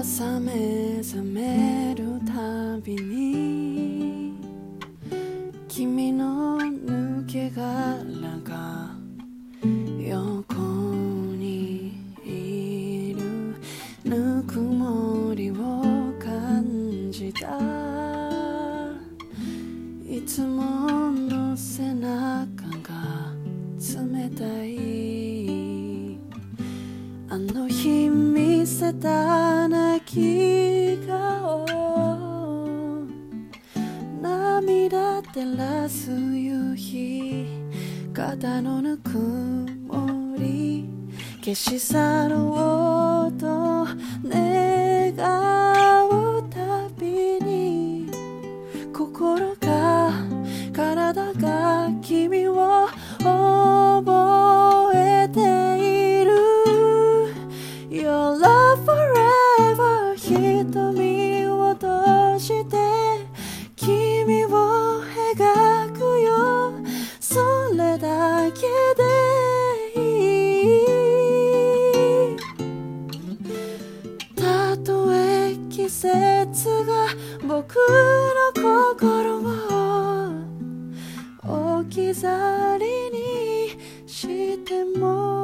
朝目覚めるたびに君の抜け殻が横にいるぬくもりを感じた。いつもの背中が冷たい。あの日見せた泣き顔、涙照らす夕日、肩のぬくもり消し去ろうと願うたびに、心が体が君を覚えている。 Your love forever 瞳を閉じて君を描くよ、それだけでいい。たとえ季節が僕の心を置き去りにしても